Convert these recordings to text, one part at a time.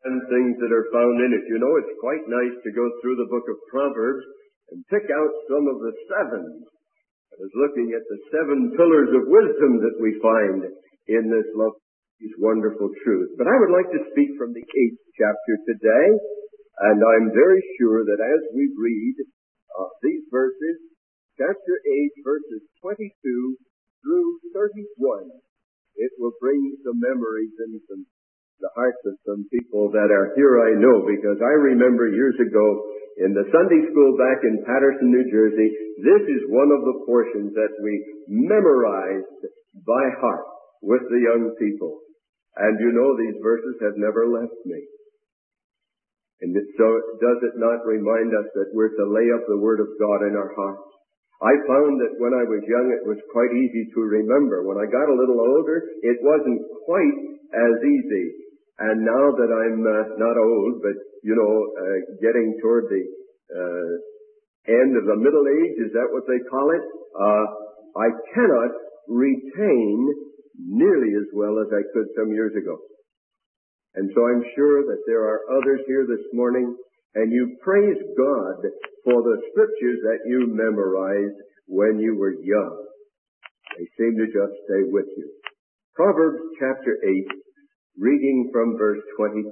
and things that are found in it. You know, it's quite nice to go through the book of Proverbs and pick out some of the sevens. I was looking at the 7 pillars of wisdom that we find in this these wonderful truths. But I would like to speak from the 8th chapter today, and I'm very sure that as we read these verses, chapter 8, verses 22 through 31, it will bring some memories into the hearts of some people that are here, I know, because I remember years ago in the Sunday school back in Patterson, New Jersey, this is one of the portions that we memorized by heart with the young people. And you know, these verses have never left me. And so does it not remind us that we're to lay up the Word of God in our hearts? I found that when I was young, it was quite easy to remember. When I got a little older, it wasn't quite as easy. And now that I'm not old, but, getting toward the end of the middle age, is that what they call it? I cannot retain nearly as well as I could some years ago. And so I'm sure that there are others here this morning, and you praise God for the scriptures that you memorized when you were young. They seem to just stay with you. Proverbs chapter 8, reading from verse 22.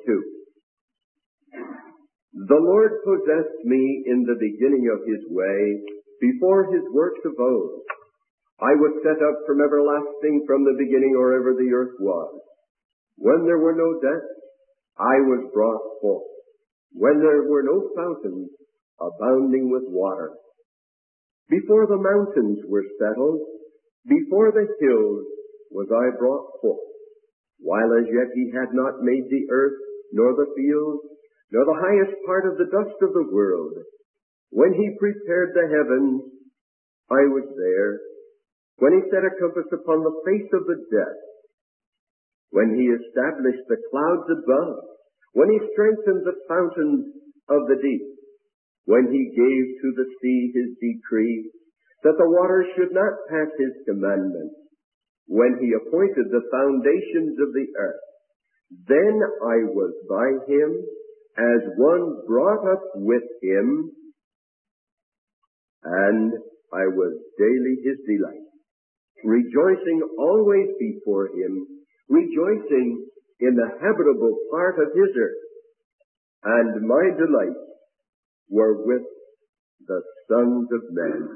The Lord possessed me in the beginning of his way, before his works of old. I was set up from everlasting, from the beginning, or ever the earth was. When there were no depths, I was brought forth. When there were no fountains, abounding with water. Before the mountains were settled, before the hills was I brought forth. While as yet he had not made the earth, nor the fields, nor the highest part of the dust of the world. When he prepared the heavens, I was there. When he set a compass upon the face of the depth. When he established the clouds above. When he strengthened the fountains of the deep. When he gave to the sea his decree, that the waters should not pass his commandments. When he appointed the foundations of the earth. Then I was by him, as one brought up with him, and I was daily his delight. Rejoicing always before him, rejoicing in the habitable part of his earth. And my delights were with the sons of men.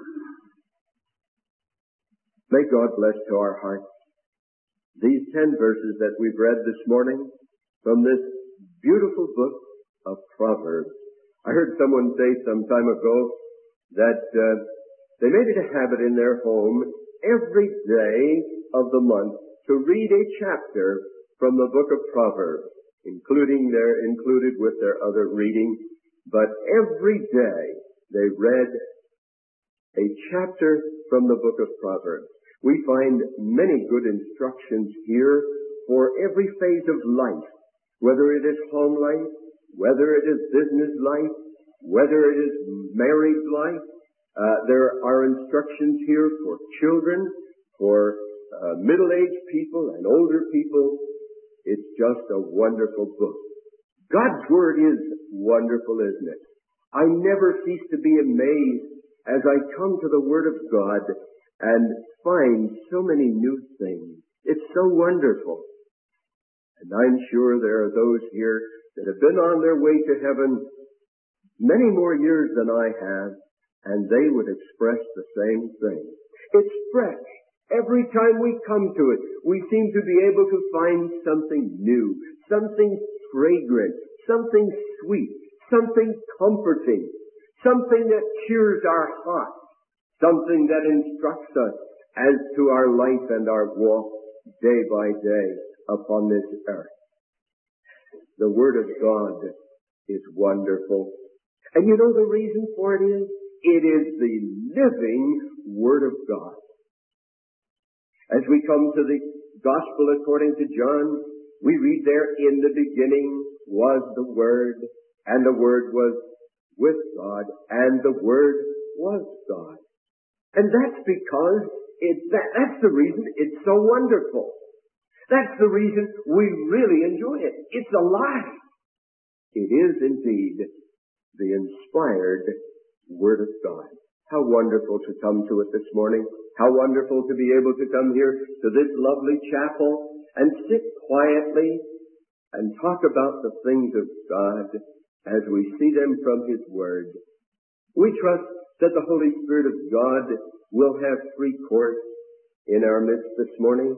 May God bless to our hearts these 10 verses that we've read this morning from this beautiful book of Proverbs. I heard someone say some time ago that they made it a habit in their home every day of the month to read a chapter from the book of Proverbs, included with their other reading. But every day they read a chapter from the book of Proverbs. We find many good instructions here for every phase of life, whether it is home life, whether it is business life, whether it is married life. There are instructions here for children, for middle-aged people and older people. It's just a wonderful book. God's Word is wonderful, isn't it? I never cease to be amazed as I come to the Word of God and find so many new things. It's so wonderful. And I'm sure there are those here that have been on their way to heaven many more years than I have, and they would express the same thing. It's fresh. Every time we come to it, we seem to be able to find something new, something fragrant, something sweet, something comforting, something that cheers our hearts, something that instructs us as to our life and our walk day by day upon this earth. The Word of God is wonderful. And you know the reason for it is? It is the living Word of God. As we come to the Gospel according to John, we read there, in the beginning was the Word, and the Word was with God, and the Word was God. And that's because that's the reason it's so wonderful. That's the reason we really enjoy it. It's alive. It is indeed the inspired Word of God. How wonderful to come to it this morning. How wonderful to be able to come here to this lovely chapel and sit quietly and talk about the things of God as we see them from His Word. We trust that the Holy Spirit of God will have free course in our midst this morning,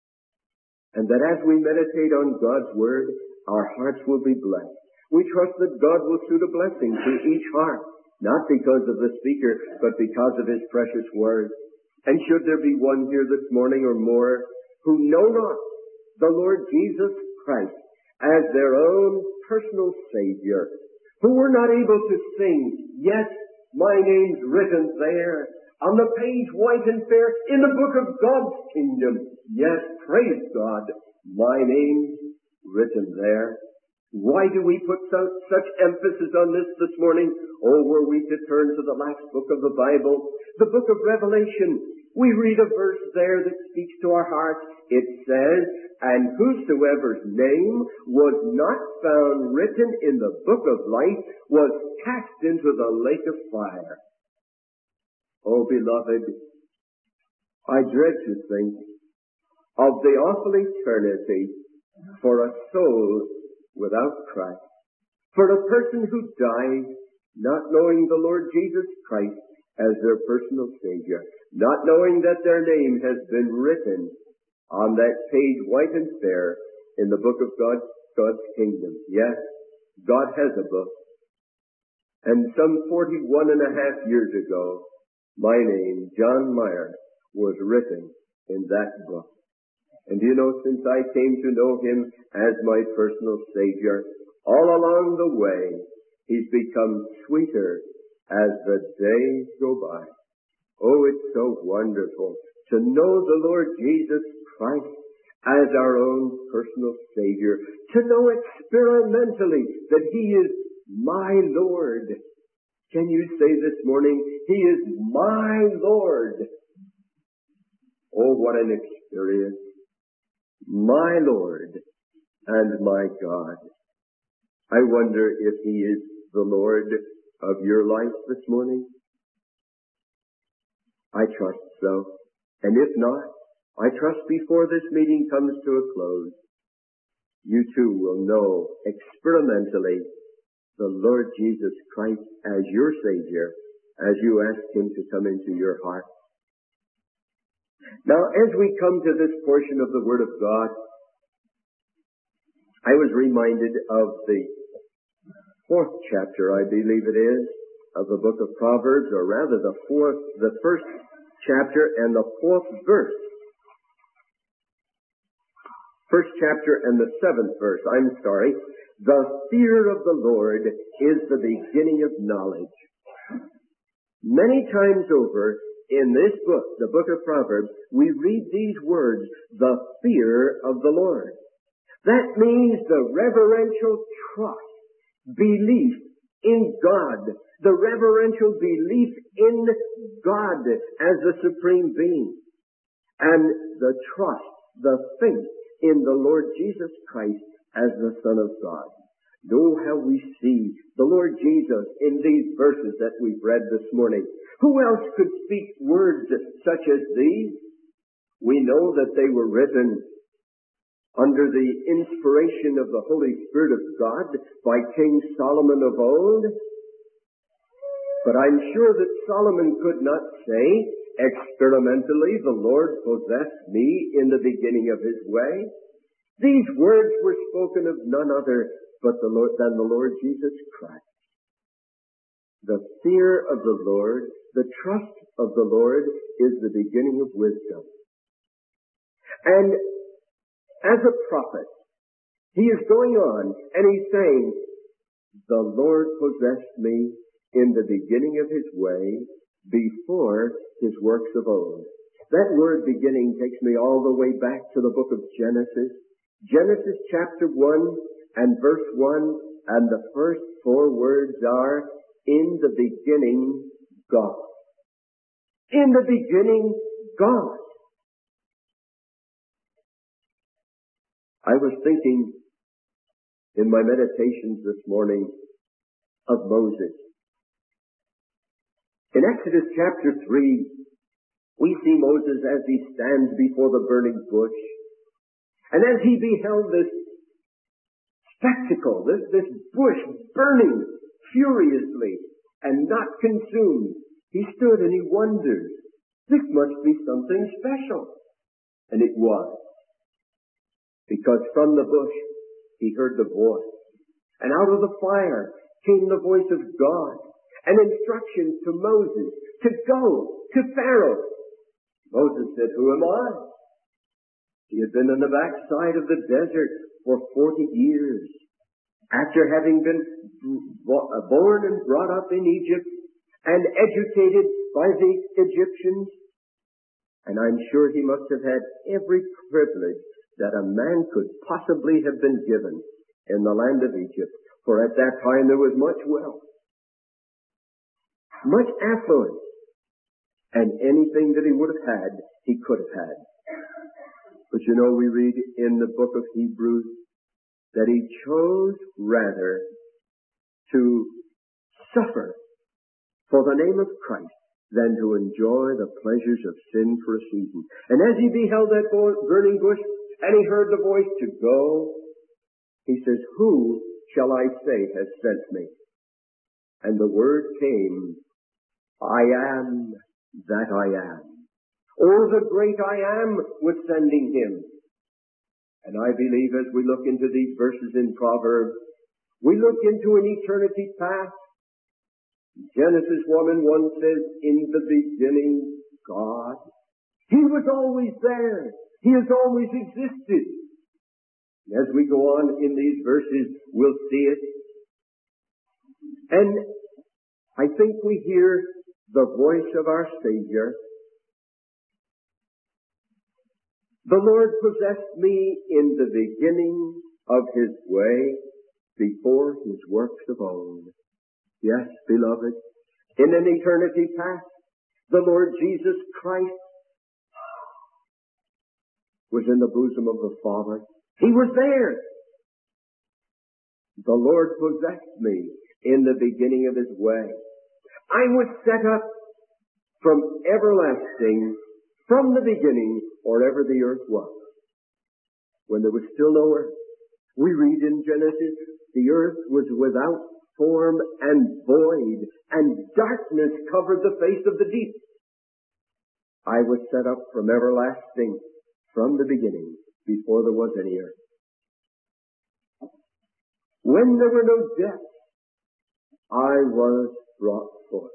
and that as we meditate on God's Word, our hearts will be blessed. We trust that God will suit a blessing to each heart, not because of the speaker, but because of His precious Word. And should there be one here this morning or more who know not the Lord Jesus Christ as their own personal Savior, who were not able to sing, "Yes, my name's written there, on the page white and fair, in the book of God's kingdom. Yes, praise God, my name's written there." Why do we put such emphasis on this morning? Oh, were we to turn to the last book of the Bible, the book of Revelation, we read a verse there that speaks to our hearts. It says, "And whosoever's name was not found written in the book of life was cast into the lake of fire." Oh, beloved, I dread to think of the awful eternity for a soul without Christ, for a person who dies not knowing the Lord Jesus Christ as their personal Savior, not knowing that their name has been written on that page white and fair in the book of God's kingdom. Yes, God has a book. And some 41 and a half years ago, my name, John Meyer, was written in that book. And you know, since I came to know Him as my personal Savior, all along the way, He's become sweeter as the days go by. Oh, it's so wonderful to know the Lord Jesus Christ as our own personal Savior, to know experimentally that He is my Lord. Can you say this morning, He is my Lord? Oh, what an experience. My Lord and my God. I wonder if He is the Lord of your life this morning. I trust so. And if not, I trust before this meeting comes to a close, you too will know experimentally the Lord Jesus Christ as your Savior as you ask Him to come into your heart. Now, as we come to this portion of the Word of God, I was reminded of the 4th chapter, I believe it is, of the book of Proverbs, or rather the 1st chapter and the 4th verse. 1st chapter and the 7th verse, The fear of the Lord is the beginning of knowledge. Many times over, in this book, the book of Proverbs, we read these words, the fear of the Lord. That means the reverential trust, belief in God, the reverential belief in God as the supreme being, and the trust, the faith in the Lord Jesus Christ as the Son of God. Know how we see the Lord Jesus in these verses that we've read this morning. Who else could speak words such as these? We know that they were written under the inspiration of the Holy Spirit of God by King Solomon of old. But I'm sure that Solomon could not say, experimentally, the Lord possessed me in the beginning of His way. These words were spoken of none other than the Lord Jesus Christ. The fear of the Lord, the trust of the Lord is the beginning of wisdom. And as a prophet, he is going on and he's saying, the Lord possessed me in the beginning of His way before His works of old. That word beginning takes me all the way back to the book of Genesis. Genesis chapter 1 and verse 1, and the first 4 words are, in the beginning, God. In the beginning, God. I was thinking in my meditations this morning of Moses. In Exodus chapter 3, we see Moses as he stands before the burning bush. And as he beheld this spectacle, this bush burning furiously and not consumed, he stood and he wondered, this must be something special. And it was. Because from the bush he heard the voice. And out of the fire came the voice of God. And instructions to Moses to go to Pharaoh. Moses said, who am I? He had been on the backside of the desert for 40 years. After having been born and brought up in Egypt and educated by the Egyptians. And I'm sure he must have had every privilege that a man could possibly have been given in the land of Egypt. For at that time there was much wealth, much affluence, and anything that he would have had, he could have had. But you know, we read in the book of Hebrews that he chose rather to suffer for the name of Christ than to enjoy the pleasures of sin for a season. And as he beheld that burning bush, and he heard the voice to go, he says, who shall I say has sent me? And the word came, I am that I am. Or the great I am was sending him. And I believe as we look into these verses in Proverbs, we look into an eternity past. Genesis 1 and 1 says, in the beginning, God. He was always there. He has always existed. As we go on in these verses, we'll see it. And I think we hear the voice of our Savior. The Lord possessed me in the beginning of His way before His works of old. Yes, beloved, in an eternity past, the Lord Jesus Christ was in the bosom of the Father. He was there. The Lord possessed me in the beginning of His way. I was set up from everlasting, from the beginning, or ever the earth was, when there was still no earth. We read in Genesis, the earth was without form and void, and darkness covered the face of the deep. I was set up from everlasting, from the beginning, before there was any earth. When there were no depths, I was brought forth.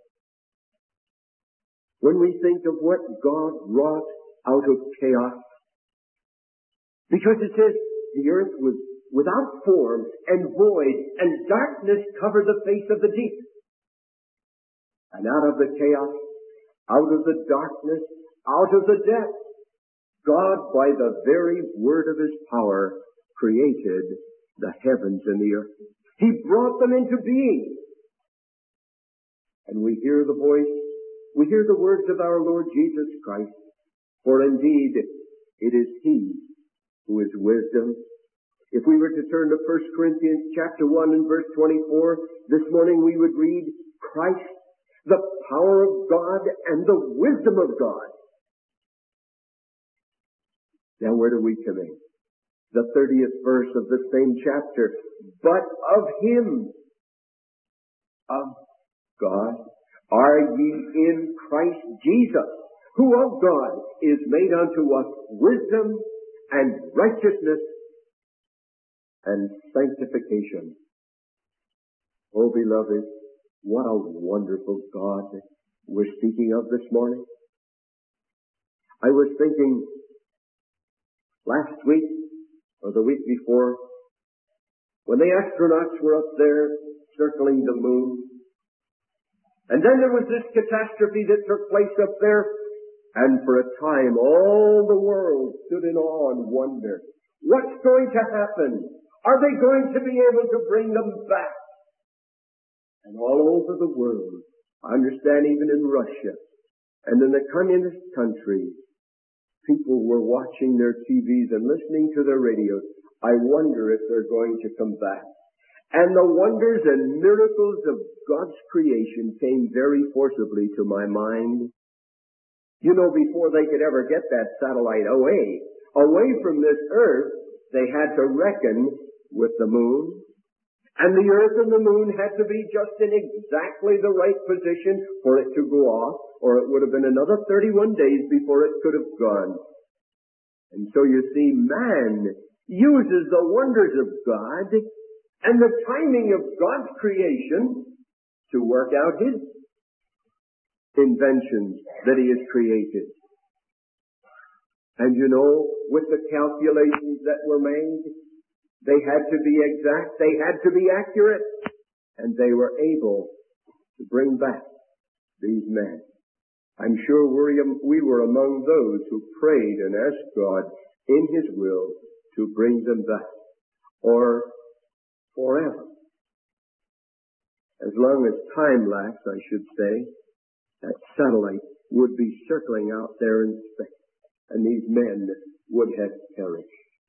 When we think of what God wrought out of chaos, because it says the earth was without form and void, and darkness covered the face of the deep. And out of the chaos, out of the darkness, out of the depth, God, by the very word of His power, created the heavens and the earth. He brought them into being. And we hear the voice, we hear the words of our Lord Jesus Christ. For indeed, it is He who is wisdom. If we were to turn to 1 Corinthians chapter 1 and verse 24, this morning we would read, Christ, the power of God and the wisdom of God. Now where do we come in? The 30th verse of the same chapter. But of Him, of God, are ye in Christ Jesus, who of God is made unto us wisdom and righteousness and sanctification. Oh, beloved, what a wonderful God we're speaking of this morning. I was thinking last week, or the week before, when the astronauts were up there circling the moon, and then there was this catastrophe that took place up there, and for a time all the world stood in awe and wonder. What's going to happen? Are they going to be able to bring them back? And all over the world, I understand even in Russia and in the communist countries, people were watching their TVs and listening to their radios. I wonder if they're going to come back. And the wonders and miracles of God's creation came very forcibly to my mind. You know, before they could ever get that satellite away from this earth, they had to reckon with the moon. And the earth and the moon had to be just in exactly the right position for it to go off, or it would have been another 31 days before it could have gone. And so you see, man uses the wonders of God and the timing of God's creation to work out his inventions that he has created. And you know, with the calculations that were made, they had to be exact, they had to be accurate, and they were able to bring back these men. I'm sure we were among those who prayed and asked God in his will to bring them back, or forever. As long as time lasts, I should say, that satellite would be circling out there in space, and these men would have perished.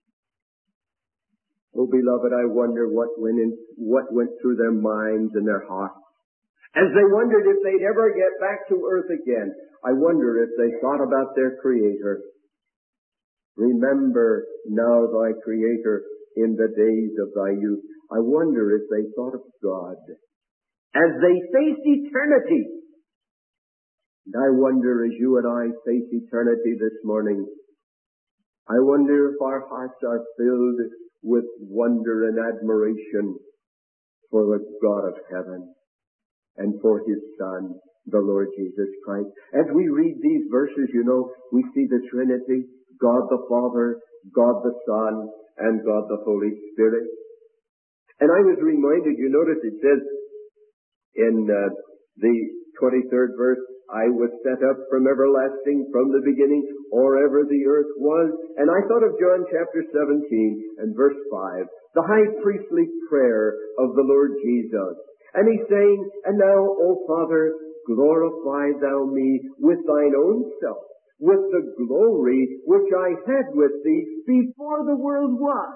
Oh, beloved, I wonder what went through their minds and their hearts as they wondered if they'd ever get back to earth again. I wonder if they thought about their Creator. Remember now thy Creator in the days of thy youth. I wonder if they thought of God as they faced eternity. And I wonder, as you and I face eternity this morning, I wonder if our hearts are filled with wonder and admiration for the God of heaven and for his Son, the Lord Jesus Christ. As we read these verses, you know, we see the Trinity, God the Father, God the Son, and God the Holy Spirit. And I was reminded, you notice it says in the 23rd verse, I was set up from everlasting, from the beginning, or ever the earth was. And I thought of John chapter 17 and verse 5, the high priestly prayer of the Lord Jesus. And he's saying, and now, O Father, glorify thou me with thine own self, with the glory which I had with thee before the world was.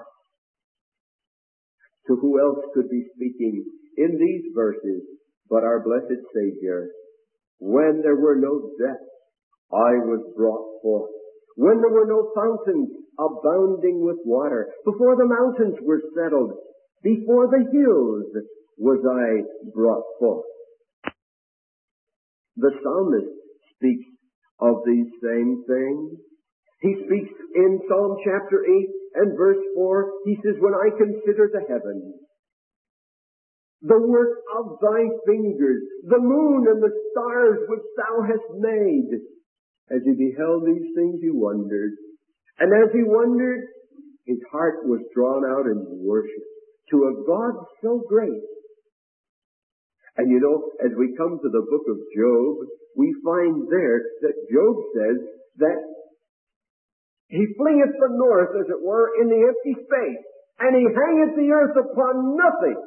To who else could be speaking in these verses but our blessed Savior? When there were no depths, I was brought forth. When there were no fountains abounding with water, before the mountains were settled, before the hills was I brought forth. The psalmist speaks of these same things. He speaks in Psalm chapter 8 and verse 4, he says, when I consider the heavens, the work of thy fingers, the moon and the stars which thou hast made. As he beheld these things, he wondered. And as he wondered, his heart was drawn out in worship to a God so great. And you know, as we come to the book of Job, we find there that Job says that he flingeth the north, as it were, in the empty space, and he hangeth the earth upon nothing.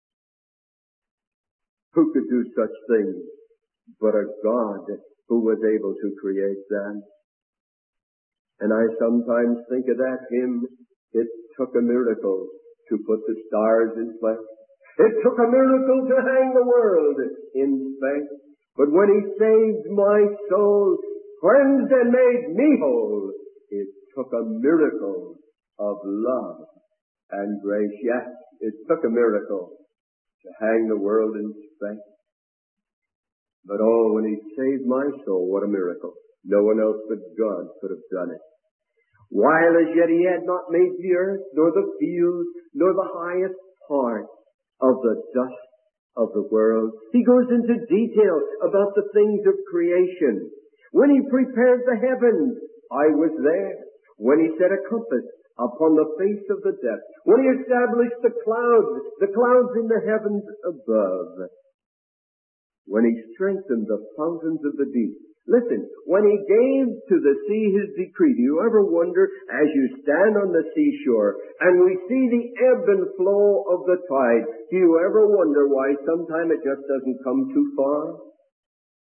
Who could do such things but a God who was able to create that? And I sometimes think of that hymn, it took a miracle to put the stars in place. It took a miracle to hang the world in space. But when he saved my soul, cleansed and made me whole, it took a miracle of love and grace. Yes, it took a miracle to hang the world in space. But oh, when he saved my soul, what a miracle. No one else but God could have done it. While as yet he had not made the earth, nor the fields, nor the highest part of the dust of the world. He goes into detail about the things of creation. When he prepared the heavens, I was there. When he set a compass upon the face of the depth, when he established the clouds in the heavens above, when he strengthened the fountains of the deep. Listen, when he gave to the sea his decree, do you ever wonder, as you stand on the seashore and we see the ebb and flow of the tide, do you ever wonder why sometimes it just doesn't come too far?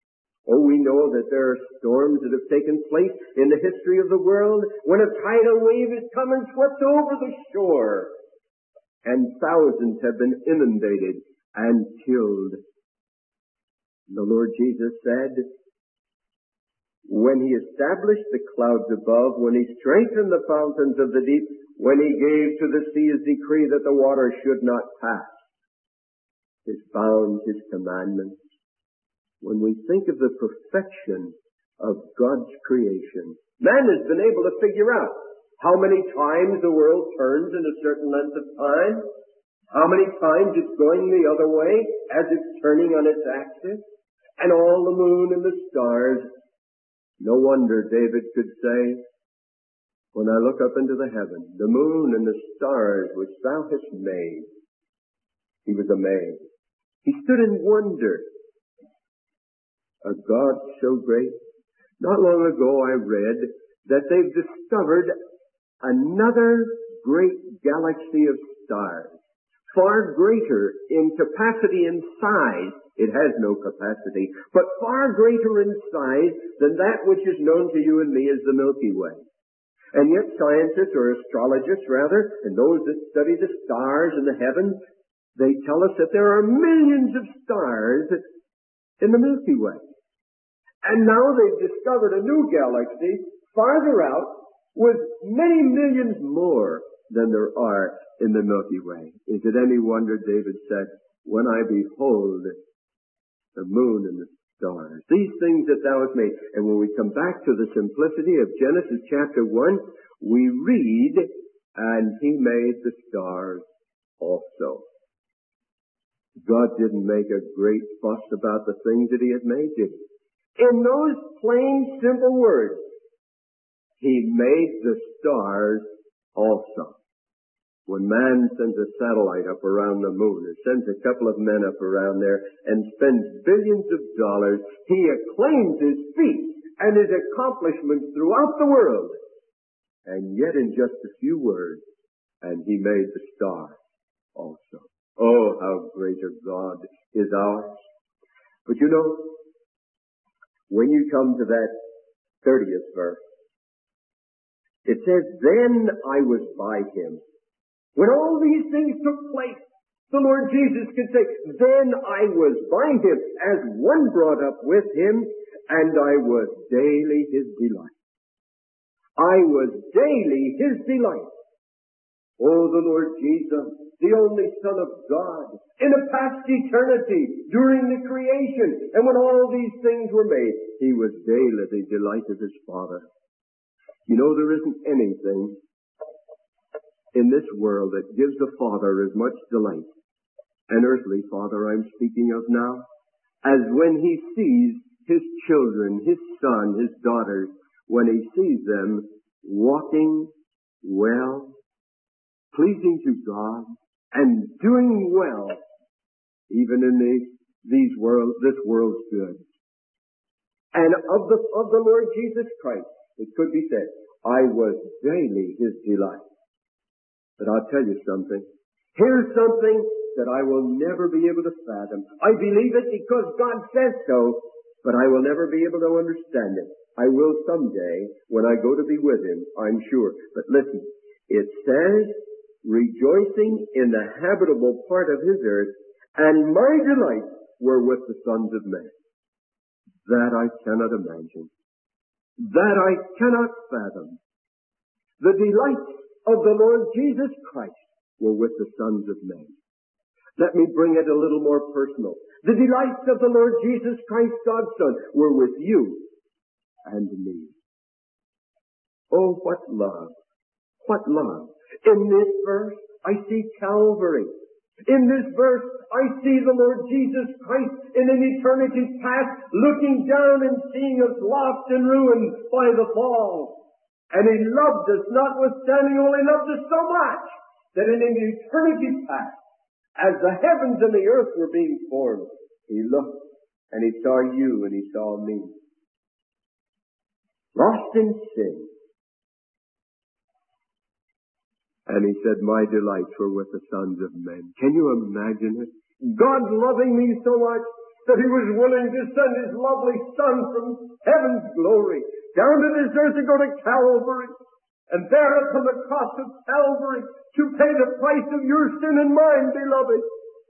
Oh, we know that there are storms that have taken place in the history of the world when a tidal wave has come and swept over the shore, and thousands have been inundated and killed. The Lord Jesus said, when He established the clouds above, when He strengthened the fountains of the deep, when He gave to the sea His decree that the water should not pass His bounds, His commandments, when we think of the perfection of God's creation, man has been able to figure out how many times the world turns in a certain length of time, how many times it's going the other way as it's turning on its axis, and all the moon and the stars. No wonder David could say, when I look up into the heaven, the moon and the stars which thou hast made. He was amazed. He stood in wonder. A God so great. Not long ago I read that they've discovered another great galaxy of stars, far greater in capacity and size. It has no capacity, but far greater in size than that which is known to you and me as the Milky Way. And yet scientists, or astrologists rather, and those that study the stars in the heavens, they tell us that there are millions of stars in the Milky Way. And now they've discovered a new galaxy farther out with many millions more than there are in the Milky Way. Is it any wonder, David said, when I behold the moon and the stars, these things that thou hast made. And when we come back to the simplicity of Genesis chapter 1, we read, and He made the stars also. God didn't make a great fuss about the things that He had made, did He? In those plain, simple words, He made the stars also. When man sends a satellite up around the moon, or sends a couple of men up around there and spends billions of dollars, he acclaims his feat and his accomplishments throughout the world. And yet in just a few words, and He made the stars also. Oh, how great a God is ours. But you know, when you come to that 30th verse, it says, then I was by Him. When all these things took place, the Lord Jesus could say, then I was by Him, as one brought up with Him, and I was daily His delight. I was daily His delight. Oh, the Lord Jesus, the only Son of God, in a past eternity, during the creation, and when all these things were made, He was daily the delight of His Father. You know, there isn't anything in this world that gives a father as much delight, an earthly father I'm speaking of now, as when he sees his children, his son, his daughters, when he sees them walking well, pleasing to God, and doing well, even in this world's good. And of the Lord Jesus Christ, it could be said, I was daily His delight. But I'll tell you something. Here's something that I will never be able to fathom. I believe it because God says so, but I will never be able to understand it. I will someday when I go to be with Him, I'm sure. But listen, it says, rejoicing in the habitable part of His earth, and my delights were with the sons of men. That I cannot imagine. That I cannot fathom. The delights of the Lord Jesus Christ were with the sons of men. Let me bring it a little more personal. The delights of the Lord Jesus Christ, God's Son, were with you and me. Oh, what love! What love! In this verse, I see Calvary. In this verse, I see the Lord Jesus Christ in an eternity past looking down and seeing us lost and ruined by the fall. And He loved us, notwithstanding only loved us so much that in an eternity past, as the heavens and the earth were being formed, He looked and He saw you and He saw me. Lost in sin. And He said, my delights were with the sons of men. Can you imagine it? God loving me so much that He was willing to send His lovely Son from heaven's glory down to this earth to go to Calvary, and there upon the cross of Calvary to pay the price of your sin and mine, beloved.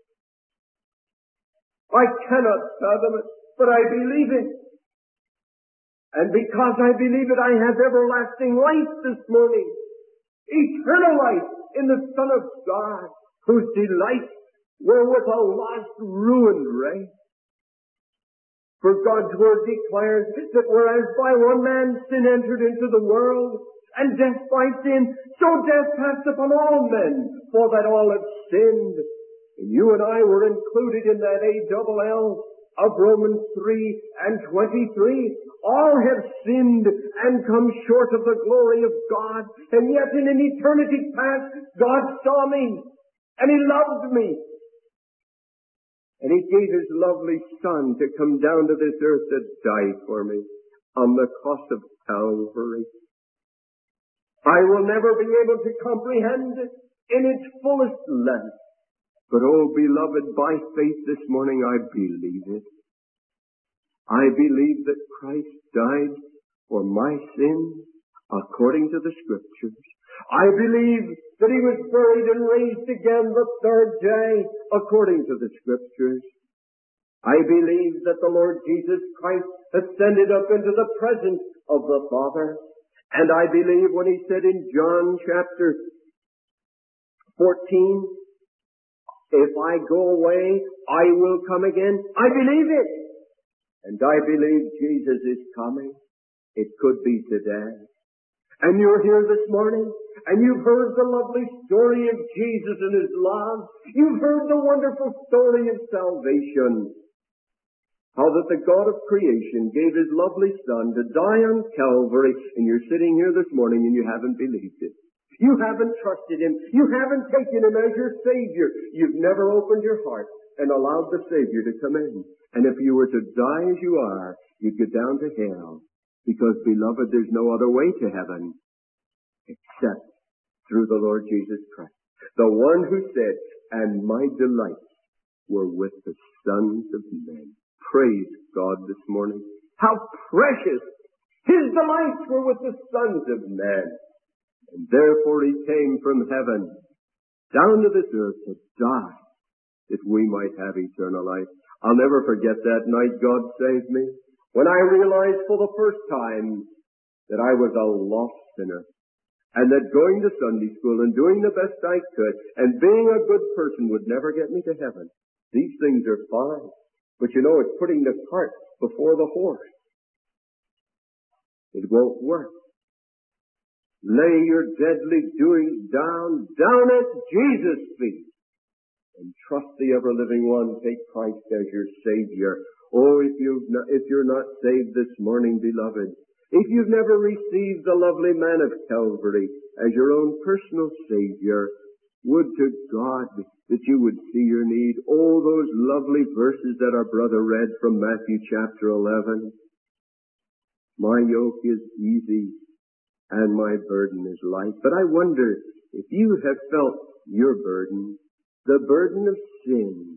I cannot fathom it, but I believe it. And because I believe it, I have everlasting life this morning. Eternal life in the Son of God, whose delights were with a lost, ruined race. For God's Word declares that whereas by one man sin entered into the world, and death by sin, so death passed upon all men, for that all have sinned. And you and I were included in that A-double-L of Romans 3 and 23. All have sinned and come short of the glory of God. And yet in an eternity past, God saw me, and He loved me. And He gave His lovely Son to come down to this earth to die for me on the cross of Calvary. I will never be able to comprehend it in its fullest length. But, oh, beloved, by faith this morning I believe it. I believe that Christ died for my sins according to the Scriptures. I believe that He was buried and raised again the third day according to the Scriptures. I believe that the Lord Jesus Christ ascended up into the presence of the Father. And I believe when He said in John chapter 14, if I go away, I will come again. I believe it. And I believe Jesus is coming. It could be today. And you're here this morning, and you've heard the lovely story of Jesus and His love. You've heard the wonderful story of salvation. How that the God of creation gave His lovely Son to die on Calvary, and you're sitting here this morning and you haven't believed it. You haven't trusted Him. You haven't taken Him as your Savior. You've never opened your heart and allowed the Savior to come in. And if you were to die as you are, you'd get down to hell. Because, beloved, there's no other way to heaven except through the Lord Jesus Christ. The one who said, and my delights were with the sons of men. Praise God this morning. How precious! His delights were with the sons of men. And therefore He came from heaven down to this earth to die that we might have eternal life. I'll never forget that night God saved me, when I realized for the first time that I was a lost sinner, and that going to Sunday school and doing the best I could and being a good person would never get me to heaven. These things are fine. But you know, it's putting the cart before the horse. It won't work. Lay your deadly doings down at Jesus' feet, and trust the ever-living one. Take Christ as your Savior. Oh, if you're not saved this morning, beloved, if you've never received the lovely man of Calvary as your own personal Savior, would to God that you would see your need. Oh, those lovely verses that our brother read from Matthew chapter 11. My yoke is easy and my burden is light. But I wonder if you have felt your burden, the burden of sin.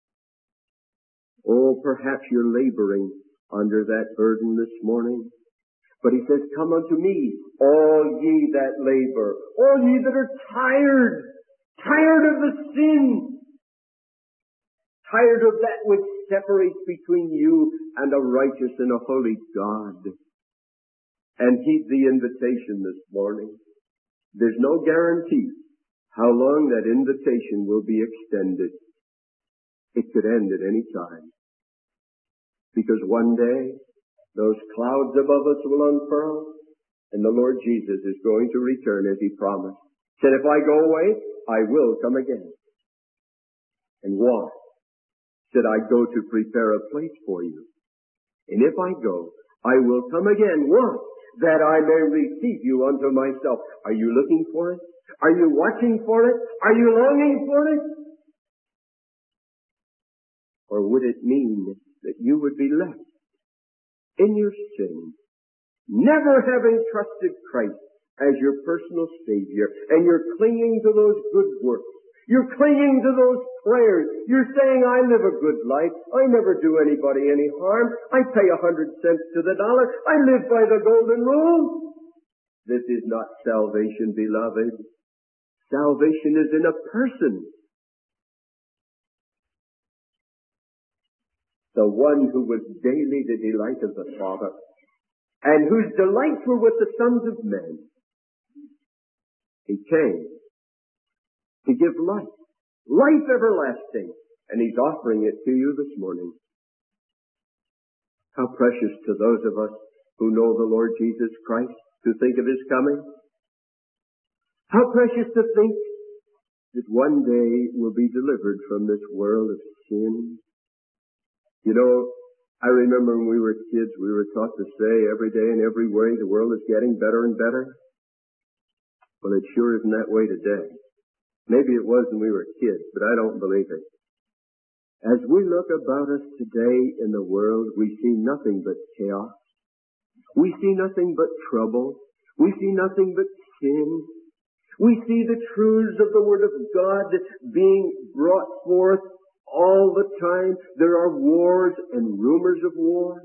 Oh, perhaps you're laboring under that burden this morning. But He says, come unto me, all ye that labor, all ye that are tired of the sin, tired of that which separates between you and a righteous and a holy God. And heed the invitation this morning. There's no guarantee how long that invitation will be extended. It could end at any time. Because one day, those clouds above us will unfurl, and the Lord Jesus is going to return as He promised. He said, if I go away, I will come again. And why? He said, I go to prepare a place for you. And if I go, I will come again. Why? That I may receive you unto myself. Are you looking for it? Are you watching for it? Are you longing for it? Or would it mean that you would be left in your sin, never having trusted Christ as your personal Savior, and you're clinging to those good works, You're clinging to those prayers. You're saying, I live a good life. I never do anybody any harm. I pay 100 cents to the dollar. I live by the golden rule. This is not salvation, beloved. Salvation is in a person. The one who was daily the delight of the Father, and whose delights were with the sons of men. He came to give life, life everlasting, and He's offering it to you this morning. How precious to those of us who know the Lord Jesus Christ to think of His coming. How precious to think that one day we'll be delivered from this world of sin. You know, I remember when we were kids, we were taught to say every day and every way the world is getting better and better. Well, it sure isn't that way today. Maybe it was when we were kids, but I don't believe it. As we look about us today in the world, we see nothing but chaos. We see nothing but trouble. We see nothing but sin. We see the truths of the Word of God being brought forth all the time. There are wars and rumors of wars.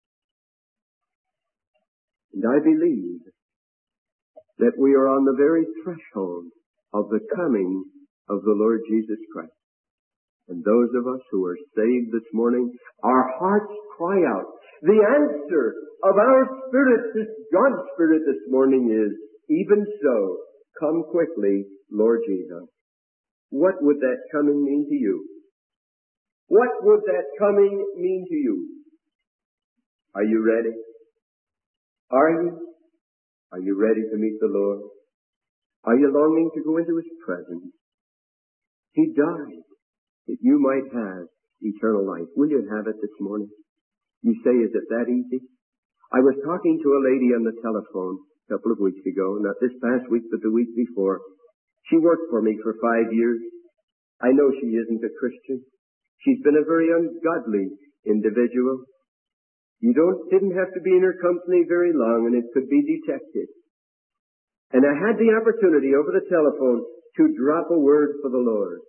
And I believe that we are on the very threshold of the coming of the Lord Jesus Christ. And those of us who are saved this morning, our hearts cry out. The answer of our spirit, this God's Spirit this morning is, even so, come quickly, Lord Jesus. What would that coming mean to you? What would that coming mean to you? Are you ready? Are you? Are you ready to meet the Lord? Are you longing to go into His presence? He died that you might have eternal life. Will you have it this morning? You say, is it that easy? I was talking to a lady on the telephone a couple of weeks ago, not this past week, but the week before. She worked for me for 5 years. I know she isn't a Christian. She's been a very ungodly individual. You didn't have to be in her company very long, and it could be detected. And I had the opportunity over the telephone to drop a word for the Lord.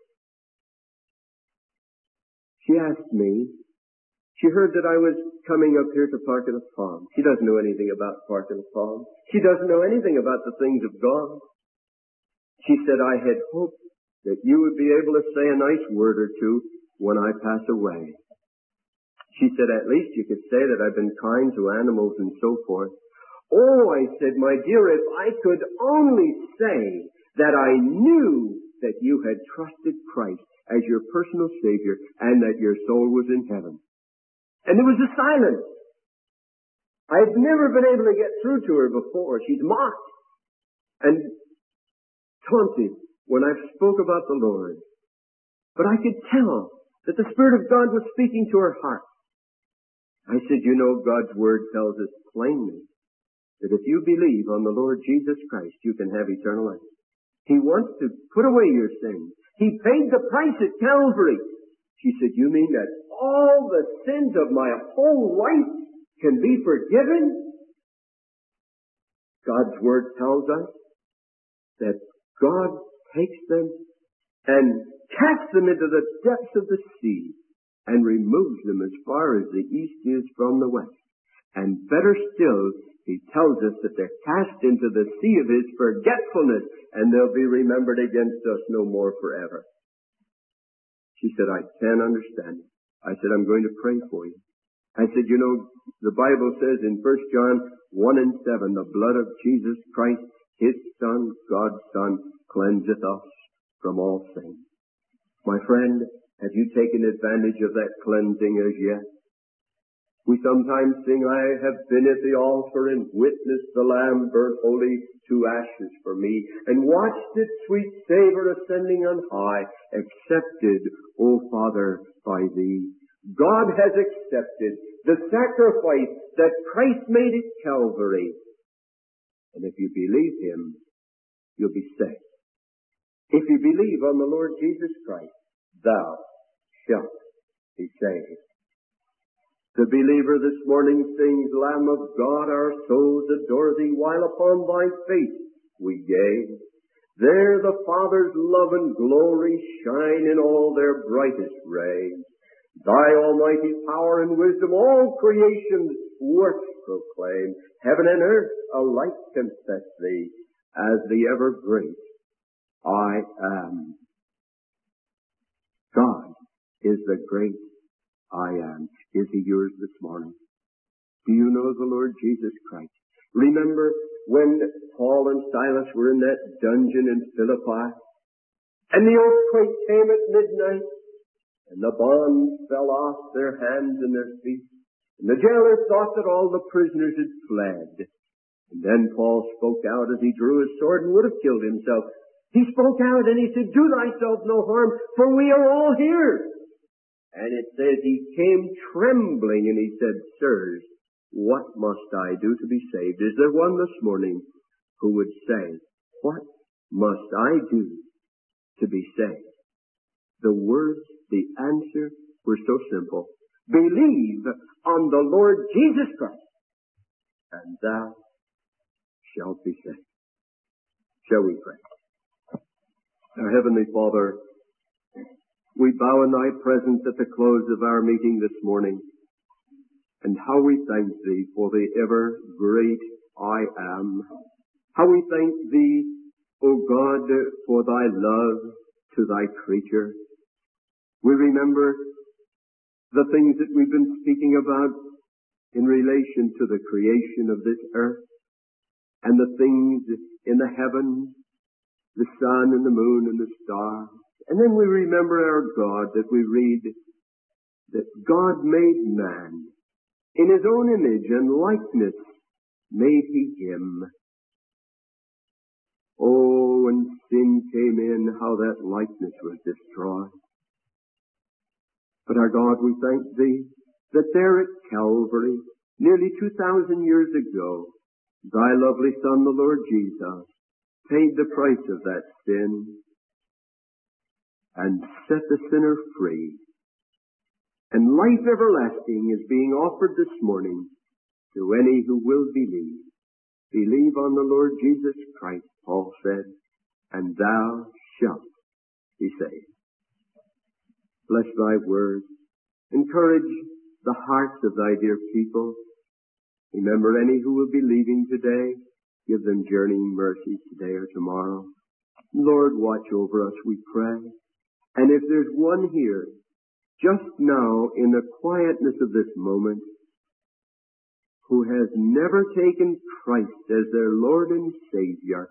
She asked me, she heard that I was coming up here to Parkinson Farm. She doesn't know anything about Parkinson Farm. She doesn't know anything about the things of God. She said, I had hoped that you would be able to say a nice word or two when I pass away. She said, at least you could say that I've been kind to animals and so forth. Oh, I said, my dear, if I could only say that I knew that you had trusted Christ as your personal Savior and that your soul was in heaven. And there was a silence. I've never been able to get through to her before. She's mocked and taunted when I spoke about the Lord. But I could tell that the Spirit of God was speaking to her heart. I said, you know, God's Word tells us plainly that if you believe on the Lord Jesus Christ, you can have eternal life. He wants to put away your sins. He paid the price at Calvary. She said, you mean that all the sins of my whole life can be forgiven? God's Word tells us that God takes them and casts them into the depths of the sea and removes them as far as the east is from the west. And better still, He tells us that they're cast into the sea of His forgetfulness, and they'll be remembered against us no more forever. She said, I can't understand it. I said, I'm going to pray for you. I said, you know, the Bible says in 1 John 1:7, the blood of Jesus Christ, His Son, God's Son, cleanseth us from all sin. My friend, have you taken advantage of that cleansing as yet? We sometimes sing, I have been at the altar and witnessed the Lamb burnt wholly to ashes for me, and watched its sweet savor ascending on high, accepted, O Father, by Thee. God has accepted the sacrifice that Christ made at Calvary. And if you believe Him, you'll be saved. If you believe on the Lord Jesus Christ, thou shalt be saved. The believer this morning sings, Lamb of God, our souls adore Thee, while upon Thy face we gaze. There the Father's love and glory shine in all their brightest rays. Thy almighty power and wisdom all creation's works proclaim. Heaven and earth alike confess thee as the ever great I am. God is the great I am. Is he yours this morning? Do you know the Lord Jesus Christ? Remember when Paul and Silas were in that dungeon in Philippi, and the earthquake came at midnight, and the bonds fell off their hands and their feet, and the jailer thought that all the prisoners had fled. And then Paul spoke out as he drew his sword and would have killed himself. He spoke out and he said, "Do thyself no harm, for we are all here." And it says he came trembling and he said, "Sirs, what must I do to be saved?" Is there one this morning who would say, "What must I do to be saved?" The words, the answer were so simple. Believe on the Lord Jesus Christ, and thou shalt be saved. Shall we pray? Our Heavenly Father, we bow in thy presence at the close of our meeting this morning. And how we thank thee for the ever great I am. How we thank thee, O God, for thy love to thy creature. We remember the things that we've been speaking about in relation to the creation of this earth and the things in the heavens, the sun and the moon and the stars. And then we remember our God, that we read that God made man. In his own image and likeness made he him. Oh, when sin came in, how that likeness was destroyed. But our God, we thank thee that there at Calvary, nearly 2,000 years ago, thy lovely Son, the Lord Jesus, paid the price of that sin and set the sinner free. And life everlasting is being offered this morning to any who will believe. Believe on the Lord Jesus Christ, Paul said, and thou shalt be saved. Bless thy word. Encourage the hearts of thy dear people. Remember any who will be leaving today. Give them journeying mercies today or tomorrow. Lord, watch over us, we pray. And if there's one here, just now, in the quietness of this moment, who has never taken Christ as their Lord and Savior,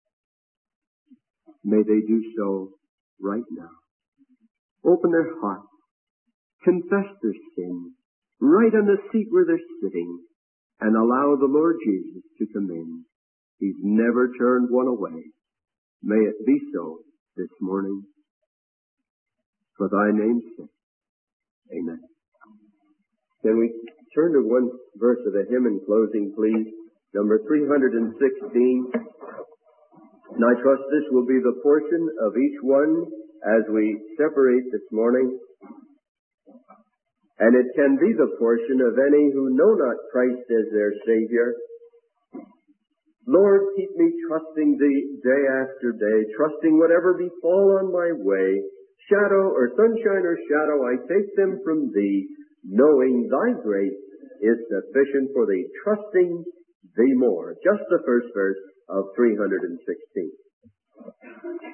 may they do so right now. Open their hearts, confess their sin, right on the seat where they're sitting, and allow the Lord Jesus to come in. He's never turned one away. May it be so this morning. For thy name's sake. Amen. Can we turn to one verse of the hymn in closing, please? Number 316. And I trust this will be the portion of each one as we separate this morning. And it can be the portion of any who know not Christ as their Savior. Lord, keep me trusting thee day after day, trusting whatever befall on my way. Shadow or sunshine or shadow, I take them from thee, knowing thy grace is sufficient for thee, trusting thee more. Just the first verse of 316.